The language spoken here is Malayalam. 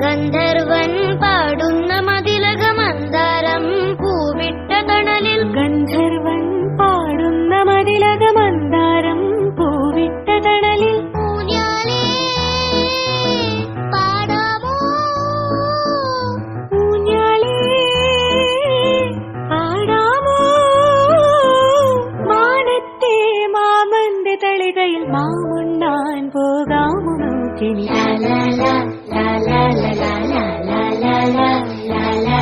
ഗന്ധർവൻ പാടുന്ന മതിലക മന്ദാരം പൂവിട്ട തണലിൽ ഗന്ധർവൻ പാടുന്ന മതിലക മന്ദാരം പൂവിട്ട തണലിൽ ഊഞ്ഞാലേ പാടാമോ ഊഞ്ഞാലേ ആടാമോ മാനത്തെ മാമന്റെ തളികയിൽ മാമുണ്ണാൻ പോകാമോ നോക്കിനി. ലാ ലാ ലാ ലാ ലാ ലാ ലാ ലാ ലാ ലാ ലാ ലാ